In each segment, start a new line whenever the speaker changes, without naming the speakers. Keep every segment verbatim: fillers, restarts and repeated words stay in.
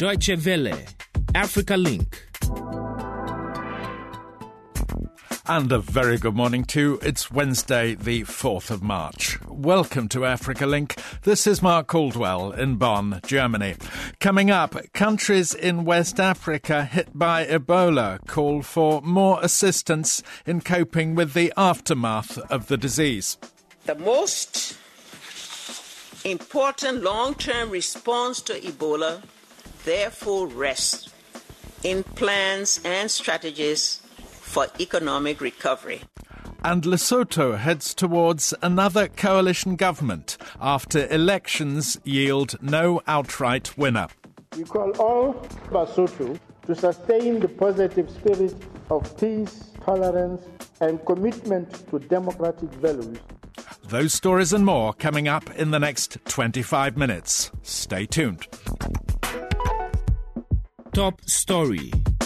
Deutsche Welle, Africa Link.
And a very good morning too. It's Wednesday, the fourth of March. Welcome to Africa Link. This is Mark Caldwell in Bonn, Germany. Coming up, countries in West Africa hit by Ebola call for more assistance in coping with the aftermath of the disease.
The most important long-term response to Ebola, therefore, rests in plans and strategies for economic recovery.
And Lesotho heads towards another coalition government after elections yield no outright winner.
We call all Lesotho to sustain the positive spirit of peace, tolerance, and commitment to democratic values.
Those stories and more coming up in the next twenty-five minutes. Stay tuned.
Top story.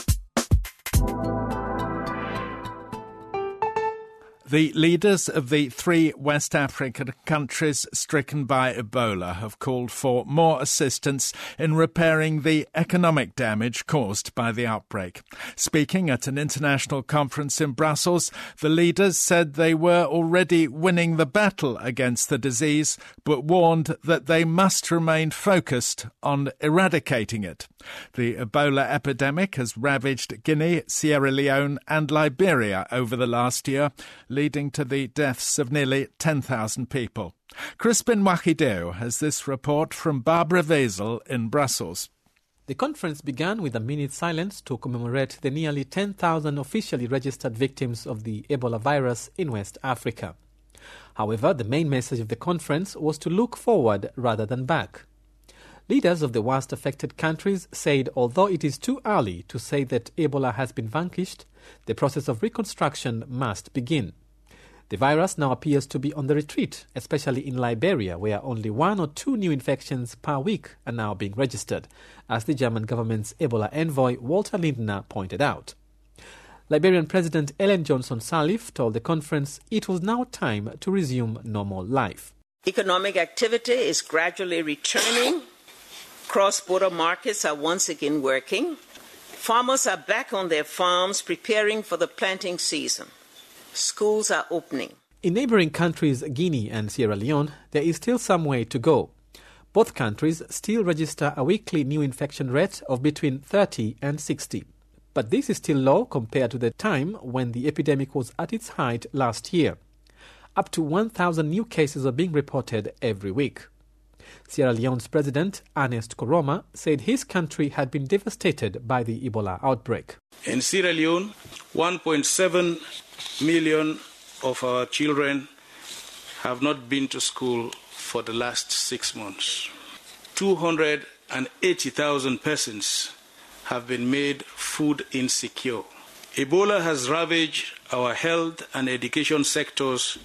The leaders of the three West African countries stricken by Ebola have called for more assistance in repairing the economic damage caused by the outbreak. Speaking at an international conference in Brussels, the leaders said they were already winning the battle against the disease, but warned that they must remain focused on eradicating it. The Ebola epidemic has ravaged Guinea, Sierra Leone and Liberia over the last year, leading to the deaths of nearly ten thousand people. Crispin Mwakideu has this report from Barbara Wezel in Brussels.
The conference began with a minute silence to commemorate the nearly ten thousand officially registered victims of the Ebola virus in West Africa. However, the main message of the conference was to look forward rather than back. Leaders of the worst affected countries said although it is too early to say that Ebola has been vanquished, the process of reconstruction must begin. The virus now appears to be on the retreat, especially in Liberia, where only one or two new infections per week are now being registered, as the German government's Ebola envoy Walter Lindner pointed out. Liberian President Ellen Johnson Sirleaf told the conference it was now time to resume normal life.
Economic activity is gradually returning. Cross-border markets are once again working. Farmers are back on their farms preparing for the planting season. Schools are opening.
In neighboring countries Guinea and Sierra Leone, there is still some way to go. Both countries still register a weekly new infection rate of between thirty and sixty. But this is still low compared to the time when the epidemic was at its height last year. Up to one thousand new cases are being reported every week. Sierra Leone's president, Ernest Koroma, said his country had been devastated by the Ebola outbreak.
In Sierra Leone, one point seven million of our children have not been to school for the last six months. two hundred eighty thousand persons have been made food insecure. Ebola has ravaged our health and education sectors.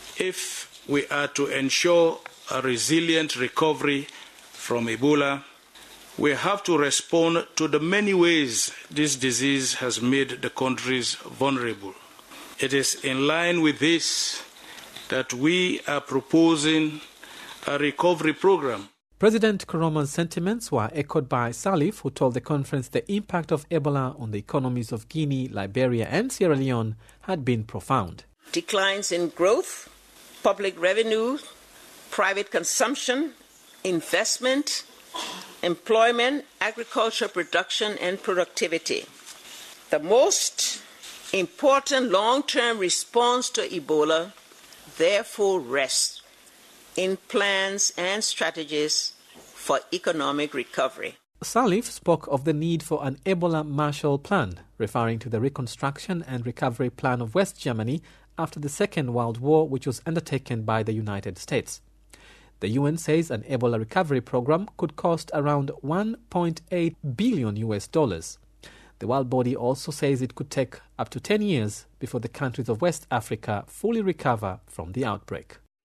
If we are to ensure a resilient recovery from Ebola, we have to respond to the many ways this disease has made the countries vulnerable. It is in line with this that we are proposing a recovery program.
President Koroma's sentiments were echoed by Sirleaf, who told the conference the impact of Ebola on the economies of Guinea, Liberia and Sierra Leone had been profound.
Declines in growth, public revenue, private consumption, investment, employment, agriculture production and productivity. The most important long-term response to Ebola, therefore, rests in plans and strategies for economic recovery.
Sirleaf spoke of the need for an Ebola Marshall Plan, referring to the reconstruction and recovery plan of West Germany after the Second World War, which was undertaken by the United States. The U N says an Ebola recovery program could cost around one point eight billion U S dollars. The world body also says it could take up to ten years before the countries of West Africa fully recover from the outbreak.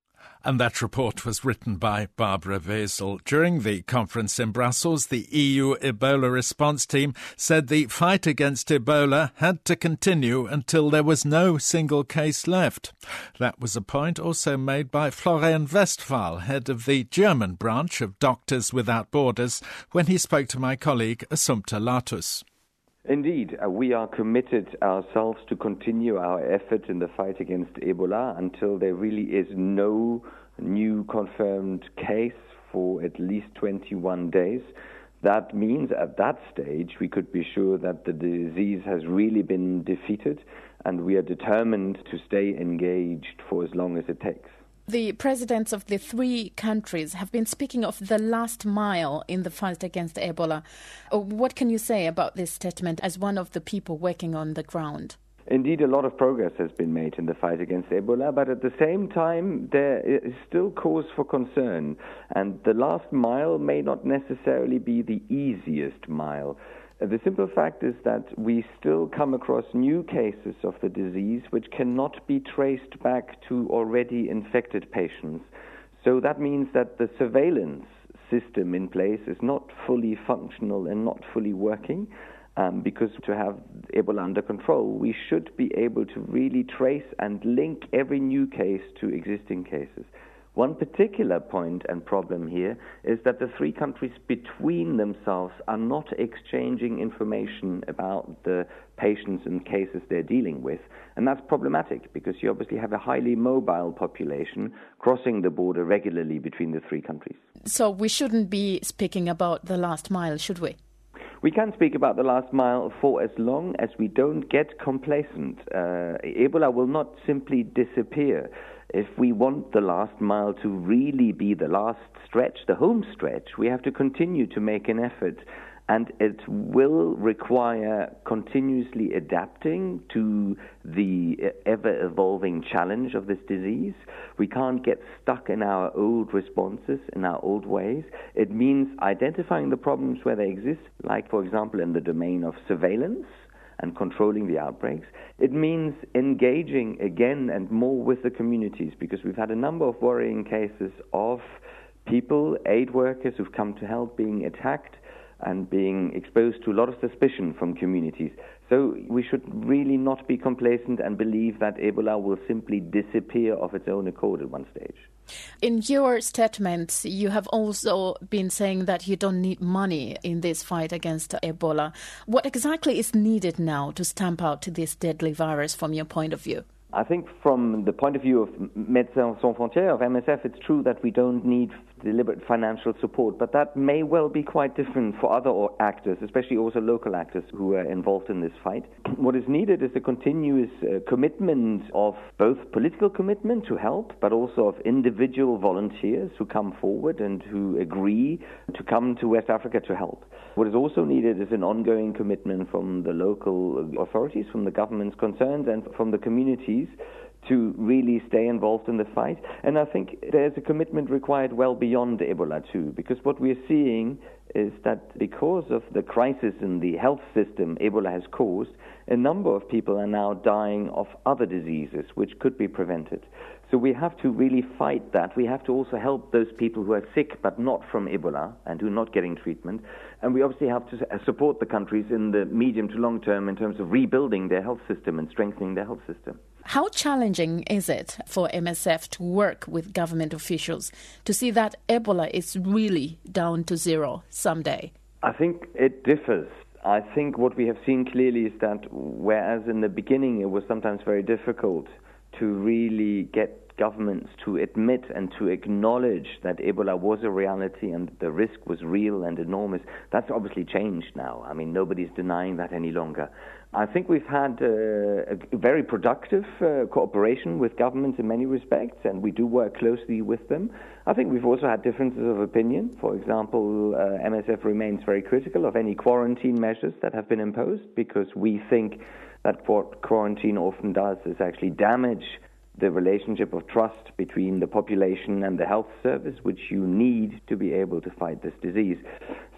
And that report was written by Barbara Wesel. During the conference in Brussels, the E U Ebola response team said the fight against Ebola had to continue until there was no single case left. That was a point also made by Florian Westphal, head of the German branch of Doctors Without Borders, when he spoke to my colleague Assumpta Latus.
Indeed, uh, we are committed ourselves to continue our effort in the fight against Ebola until there really is no new confirmed case for at least twenty-one days. That means at that stage we could be sure that the disease has really been defeated, and we are determined to stay engaged for as long as it takes.
The presidents of the three countries have been speaking of the last mile in the fight against Ebola. What can you say about this statement as one of the people working on the ground?
Indeed, a lot of progress has been made in the fight against Ebola, but at the same time, there is still cause for concern. And the last mile may not necessarily be the easiest mile. The simple fact is that we still come across new cases of the disease which cannot be traced back to already infected patients. So that means that the surveillance system in place is not fully functional and not fully working. Um, because to have Ebola under control, we should be able to really trace and link every new case to existing cases. One particular point and problem here is that the three countries between themselves are not exchanging information about the patients and cases they're dealing with. And that's problematic because you obviously have a highly mobile population crossing the border regularly between the three countries.
So we shouldn't be speaking about the last mile, should we?
We can speak about the last mile for as long as we don't get complacent. Uh, Ebola will not simply disappear. If we want the last mile to really be the last stretch, the home stretch, we have to continue to make an effort. And it will require continuously adapting to the ever-evolving challenge of this disease. We can't get stuck in our old responses, in our old ways. It means identifying the problems where they exist, like, for example, in the domain of surveillance and controlling the outbreaks. It means engaging again and more with the communities, because we've had a number of worrying cases of people, aid workers who've come to help, being attacked and being exposed to a lot of suspicion from communities. So we should really not be complacent and believe that Ebola will simply disappear of its own accord at one stage.
In your statements, you have also been saying that you don't need money in this fight against Ebola. What exactly is needed now to stamp out this deadly virus from your point of view?
I think from the point of view of Médecins Sans Frontières, of M S F, it's true that we don't need deliberate financial support, but that may well be quite different for other actors, especially also local actors who are involved in this fight. What is needed is a continuous uh, commitment of both political commitment to help, but also of individual volunteers who come forward and who agree to come to West Africa to help. What is also needed is an ongoing commitment from the local authorities, from the governments concerned, and from the communities to really stay involved in the fight. And I think there's a commitment required well beyond Ebola too, because what we're seeing is that because of the crisis in the health system Ebola has caused, a number of people are now dying of other diseases which could be prevented. So we have to really fight that. We have to also help those people who are sick but not from Ebola and who are not getting treatment. And we obviously have to support the countries in the medium to long term in terms of rebuilding their health system and strengthening their health system.
How challenging is it for M S F to work with government officials to see that Ebola is really down to zero someday?
I think it differs. I think what we have seen clearly is that whereas in the beginning it was sometimes very difficult to really get governments to admit and to acknowledge that Ebola was a reality and the risk was real and enormous, that's obviously changed now. I mean, nobody's denying that any longer. I think we've had uh, a very productive uh, cooperation with governments in many respects, and we do work closely with them. I think we've also had differences of opinion. For example, uh, M S F remains very critical of any quarantine measures that have been imposed, because we think that what quarantine often does is actually damage the relationship of trust between the population and the health service, which you need to be able to fight this disease.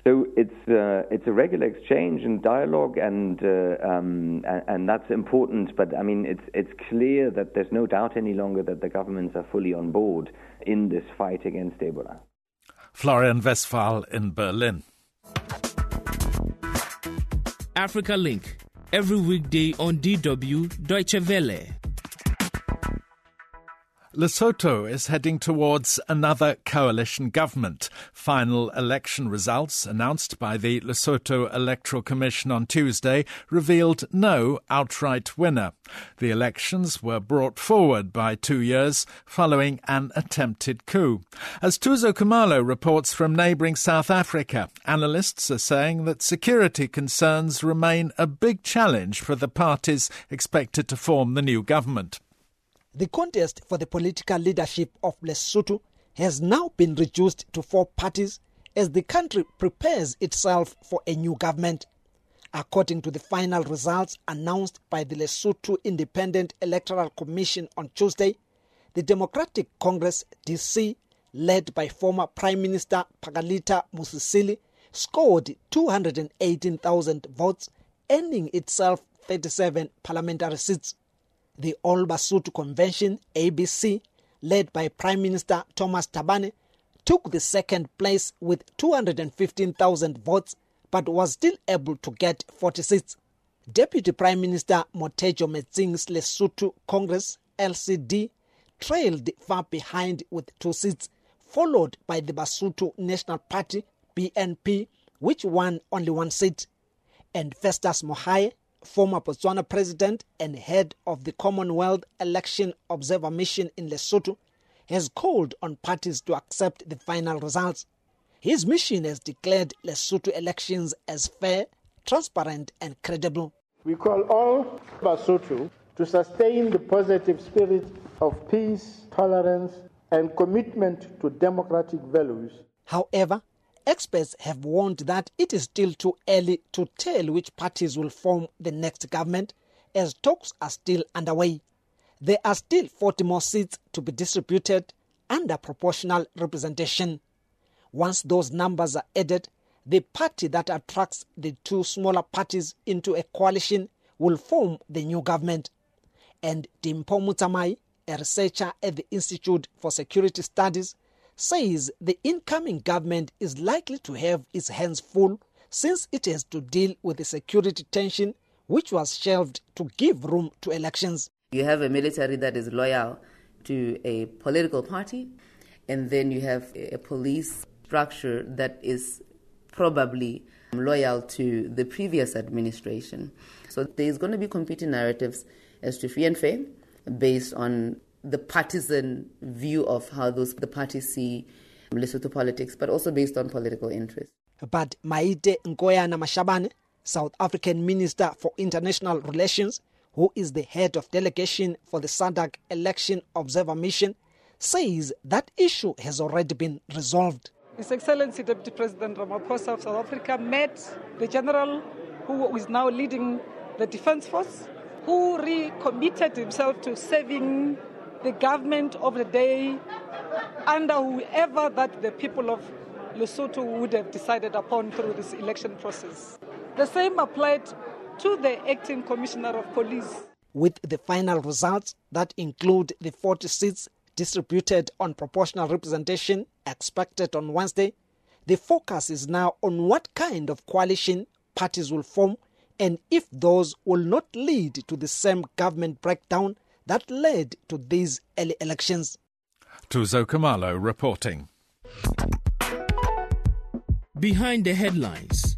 So it's uh, it's a regular exchange and dialogue, and, uh, um, and and that's important. But I mean, it's it's clear that there's no doubt any longer that the governments are fully on board in this fight against Ebola.
Florian Westphal in Berlin.
Africa Link, every weekday on D W Deutsche Welle.
Lesotho is heading towards another coalition government. Final election results announced by the Lesotho Electoral Commission on Tuesday revealed no outright winner. The elections were brought forward by two years following an attempted coup. As Tuzo Kumalo reports from neighbouring South Africa, analysts are saying that security concerns remain a big challenge for the parties expected to form the new government.
The contest for the political leadership of Lesotho has now been reduced to four parties as the country prepares itself for a new government. According to the final results announced by the Lesotho Independent Electoral Commission on Tuesday, the Democratic Congress D C, led by former Prime Minister Pakalita Mosisili, scored two hundred eighteen thousand votes, earning itself thirty-seven parliamentary seats. The All Basotho Convention, A B C, led by Prime Minister Thomas Thabane, took the second place with two hundred fifteen thousand votes, but was still able to get forty seats. Deputy Prime Minister Motejo Metsing's Lesotho Congress, L C D, trailed far behind with two seats, followed by the Basotho National Party, B N P, which won only one seat. And Festus Mogae, former Botswana president and head of the Commonwealth Election Observer Mission in Lesotho, has called on parties to accept the final results. His mission has declared Lesotho elections as fair, transparent and credible.
We call all Basotho to sustain the positive spirit of peace, tolerance and commitment to democratic values.
However, experts have warned that it is still too early to tell which parties will form the next government, as talks are still underway. There are still forty more seats to be distributed under proportional representation. Once those numbers are added, the party that attracts the two smaller parties into a coalition will form the new government. And Dimpho Mutsamai, a researcher at the Institute for Security Studies, says the incoming government is likely to have its hands full since it has to deal with the security tension which was shelved to give room to elections.
You have a military that is loyal to a political party, and then you have a police structure that is probably loyal to the previous administration. So there's going to be competing narratives as to free and fair based on the partisan view of how those the parties see Lesotho politics, but also based on political interest.
But Maite Nkoyana Mashabane, South African Minister for International Relations, who is the head of delegation for the S A D C Election Observer Mission, says that issue has already been resolved.
His Excellency Deputy President Ramaphosa of South Africa met the general who is now leading the Defence Force, who recommitted himself to serving the government of the day under whoever that the people of Lesotho would have decided upon through this election process. The same applied to the acting commissioner of police.
With the final results that include the forty seats distributed on proportional representation expected on Wednesday, the focus is now on what kind of coalition parties will form and if those will not lead to the same government breakdown that led to these early elections.
Tuzo Kumalo reporting.
Behind the headlines.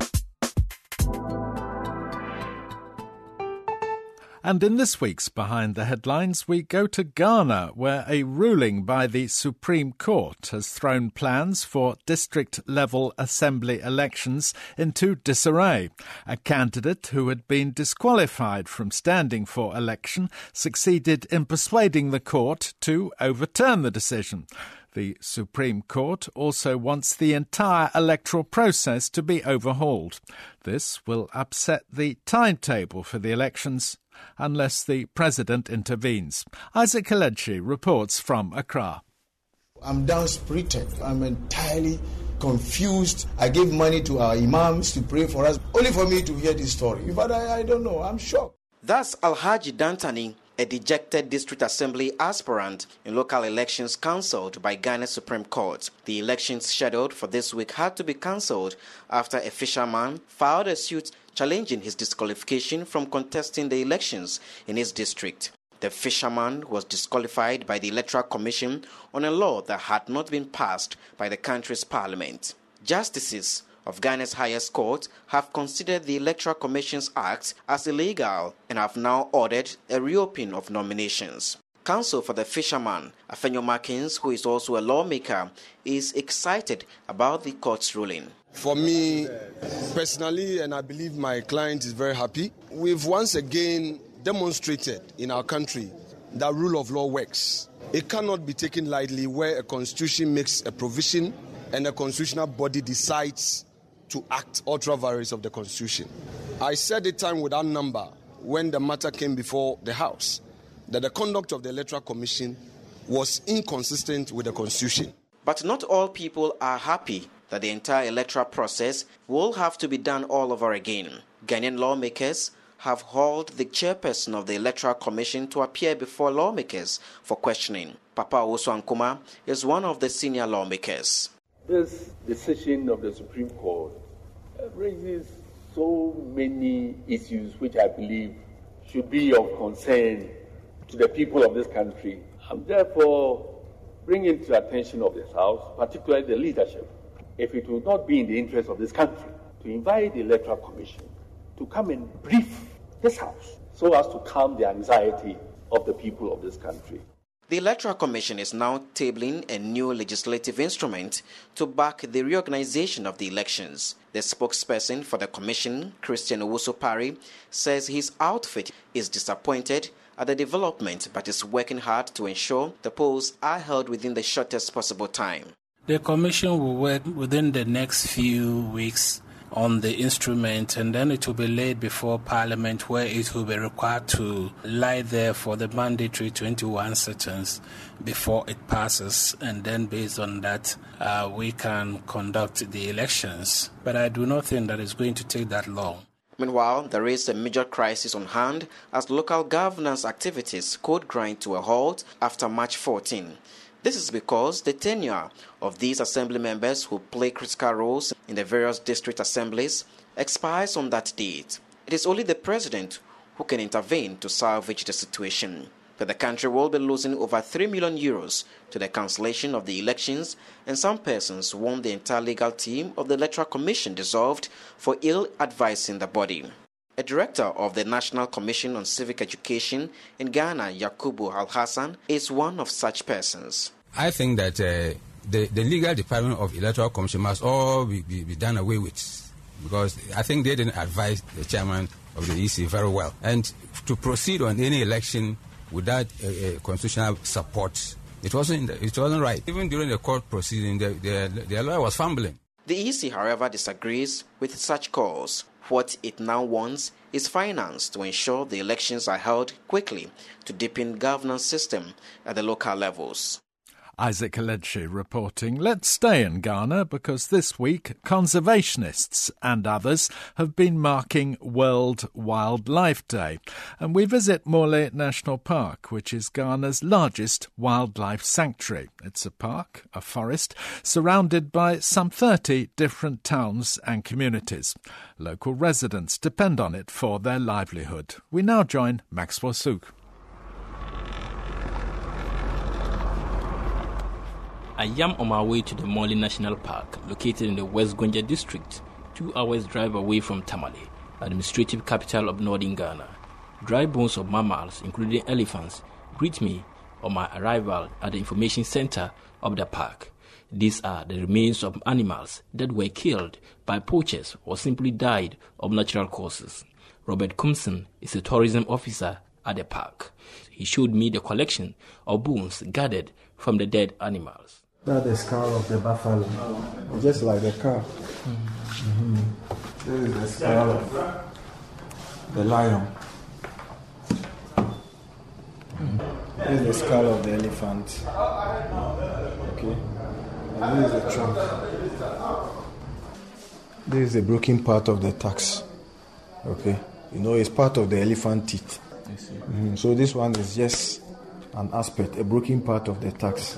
And in this week's Behind the Headlines, we go to Ghana, where a ruling by the Supreme Court has thrown plans for district-level assembly elections into disarray. A candidate who had been disqualified from standing for election succeeded in persuading the court to overturn the decision. The Supreme Court also wants the entire electoral process to be overhauled. This will upset the timetable for the elections unless the president intervenes. Isaac Kelechi reports from Accra.
I'm down-spirited. I'm entirely confused. I gave money to our imams to pray for us, only for me to hear this story. In fact, I, I don't know. I'm shocked.
That's Alhaji Dantani, a dejected district assembly aspirant in local elections cancelled by Ghana's Supreme Court. The elections scheduled for this week had to be cancelled after a fisherman filed a suit challenging his disqualification from contesting the elections in his district. The fisherman was disqualified by the Electoral Commission on a law that had not been passed by the country's parliament. Justices of Ghana's highest court have considered the Electoral Commission's act as illegal and have now ordered a reopening of nominations. Counsel for the fisherman, Afenyo Markins, who is also a lawmaker, is excited about the court's ruling.
For me, personally, and I believe my client is very happy, we've once again demonstrated in our country that rule of law works. It cannot be taken lightly where a constitution makes a provision and a constitutional body decides to act ultra vires of the constitution. I said it time without number when the matter came before the House that the conduct of the Electoral Commission was inconsistent with the constitution.
But not all people are happy that the entire electoral process will have to be done all over again. Ghanaian lawmakers have hauled the chairperson of the Electoral Commission to appear before lawmakers for questioning. Papa Owusu Ankuma is one of the senior lawmakers.
This decision of the Supreme Court raises so many issues which I believe should be of concern to the people of this country. I'm therefore bringing to the attention of this House, particularly the leadership, if it will not be in the interest of this country, to invite the Electoral Commission to come and brief this House so as to calm the anxiety of the people of this country.
The Electoral Commission is now tabling a new legislative instrument to back the reorganization of the elections. The spokesperson for the Commission, Christian Owusu-Parry, says his outfit is disappointed at the development but is working hard to ensure the polls are held within the shortest possible time.
The Commission will work within the next few weeks on the instrument, and then it will be laid before Parliament, where it will be required to lie there for the mandatory twenty-one sittings before it passes, and then based on that uh, we can conduct the elections. But I do not think that it's going to take that long.
Meanwhile, there is a major crisis on hand as local governance activities could grind to a halt after March fourteenth. This is because the tenure of these assembly members who play critical roles in the various district assemblies expires on that date. It is only the president who can intervene to salvage the situation. But the country will be losing over three million euros to the cancellation of the elections, and some persons want the entire legal team of the Electoral Commission dissolved for ill-advising the body. A director of the National Commission on Civic Education in Ghana, Yakubu Al-Hassan, is one of such persons.
I think that uh, the, the legal department of Electoral Commission must all be, be, be done away with, because I think they didn't advise the chairman of the E C very well. And to proceed on any election without uh, uh, constitutional support, it wasn't, it wasn't right. Even during the court proceeding, the, the, the lawyer was fumbling.
The E C, however, disagrees with such calls. What it now wants is finance to ensure the elections are held quickly to deepen governance system at the local levels.
Isaac Aledshi reporting. Let's stay in Ghana because this week conservationists and others have been marking World Wildlife Day. And we visit Morlaix National Park, which is Ghana's largest wildlife sanctuary. It's a park, a forest, surrounded by some thirty different towns and communities. Local residents depend on it for their livelihood. We now join Maxwell Souk.
I am on my way to the Morlaix National Park, located in the West Gonja district, two hours drive away from Tamale, administrative capital of northern Ghana. Dry bones of mammals, including elephants, greet me on my arrival at the information center of the park. These are the remains of animals that were killed by poachers or simply died of natural causes. Robert Kumson is a tourism officer at the park. He showed me the collection of bones gathered from the dead animals.
That's the skull of the buffalo, just like the car. Mm-hmm. This is the skull of the lion. Mm-hmm. This is the skull of the elephant. Okay. And this is the trunk. This is a broken part of the tax. Okay, you know, it's part of the elephant teeth.
I see.
Mm-hmm. So this one is just an aspect, a broken part of the tax.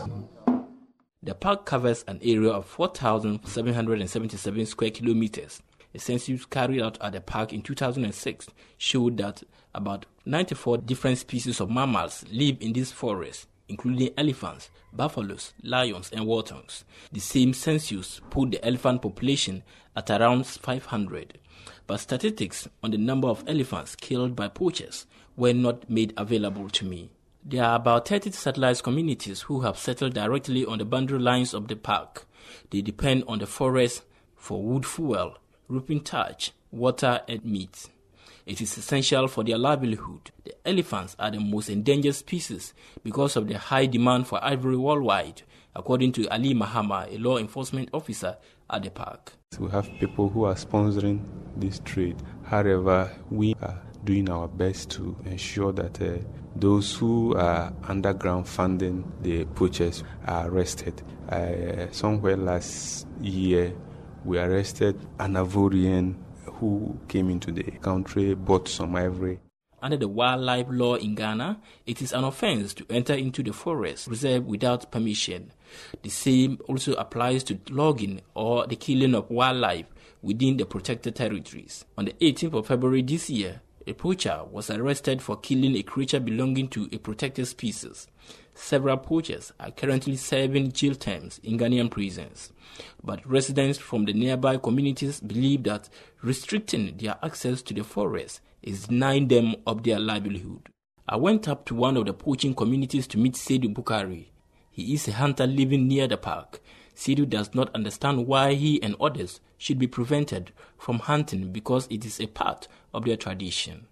The park covers an area of four thousand seven hundred seventy-seven square kilometers. A census carried out at the park in two thousand six showed that about ninety-four different species of mammals live in this forest, including elephants, buffaloes, lions, and warthogs. The same census put the elephant population at around five hundred. But statistics on the number of elephants killed by poachers were not made available to me. There are about thirty satellite communities who have settled directly on the boundary lines of the park. They depend on the forest for wood fuel, roofing thatch, water, and meat. It is essential for their livelihood. The elephants are the most endangered species because of the high demand for ivory worldwide, according to Ali Mahama, a law enforcement officer at the park.
We have people who are sponsoring this trade. However, we are doing our best to ensure that uh, those who are underground funding the poachers are arrested. Uh, somewhere last year, we arrested an Ivorian who came into the country, bought some ivory.
Under the wildlife law in Ghana, it is an offense to enter into the forest reserve without permission. The same also applies to logging or the killing of wildlife within the protected territories. On the eighteenth of February this year, a poacher was arrested for killing a creature belonging to a protected species. Several poachers are currently serving jail terms in Ghanaian prisons. But residents from the nearby communities believe that restricting their access to the forest is denying them of their livelihood. I went up to one of the poaching communities to meet Seydou Bukari. He is a hunter living near the park. Seydou does not understand why he and others should be prevented from hunting because it is a part of their tradition.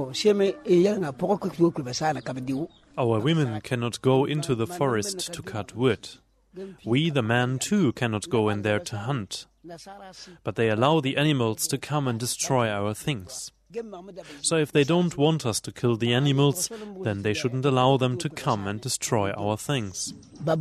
Our women cannot go into the forest to cut wood. We, the men, too, cannot go in there to hunt. But they allow the animals to come and destroy our things. So if they don't want us to kill the animals, then they shouldn't allow them to come and destroy our things.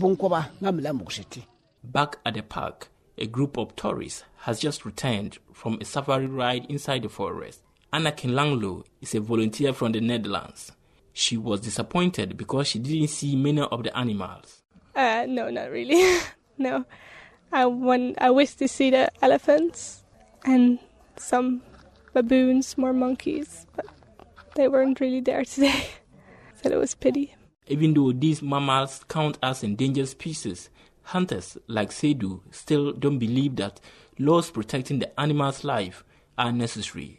Back at the park, a group of tourists has just returned from a safari ride inside the forest. Anna Kinlanglo is a volunteer from the Netherlands. She was disappointed because she didn't see many of the animals.
Uh, no, not really. No. I want, I wish to see the elephants and some baboons, more monkeys, but they weren't really there today. So it was pity.
Even though these mammals count as endangered species, hunters like Seydou still don't believe that laws protecting the animal's life are necessary.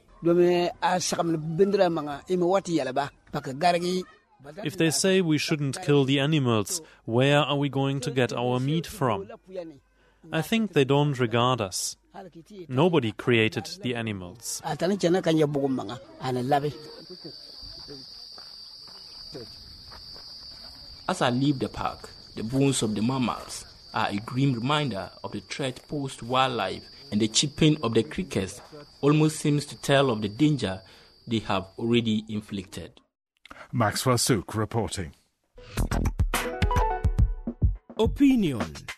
If they say we shouldn't kill the animals, where are we going to get our meat from? I think they don't regard us. Nobody created the animals.
As I leave the park, the bones of the mammals are a grim reminder of the threat posed to wildlife, and the chipping of the crickets almost seems to tell of the danger they have already inflicted.
Maxwell Sook reporting.
Opinion.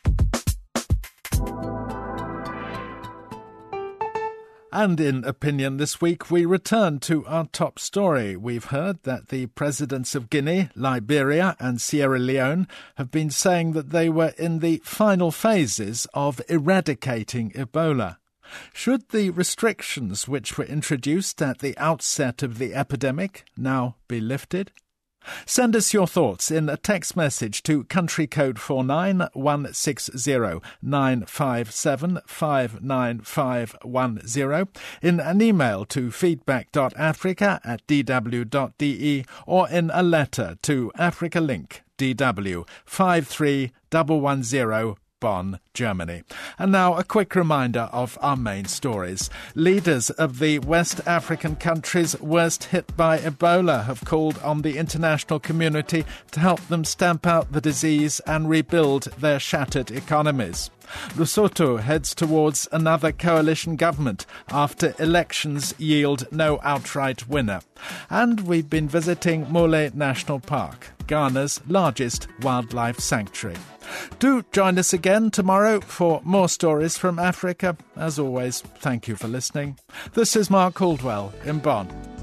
And in Opinion this week, we return to our top story. We've heard that the presidents of Guinea, Liberia and Sierra Leone have been saying that they were in the final phases of eradicating Ebola. Should the restrictions which were introduced at the outset of the epidemic now be lifted? Send us your thoughts in a text message to country code four nine one six zero nine five seven five nine five one zero, in an email to feedback.africa at dw.de, or in a letter to Africa Link, D W five three one one zero, Bonn, Germany. And now a quick reminder of our main stories. Leaders of the West African countries worst hit by Ebola have called on the international community to help them stamp out the disease and rebuild their shattered economies. Lesotho heads towards another coalition government after elections yield no outright winner. And we've been visiting Mole National Park, Ghana's largest wildlife sanctuary. Do join us again tomorrow for more stories from Africa. As always, thank you for listening. This is Mark Caldwell in Bonn.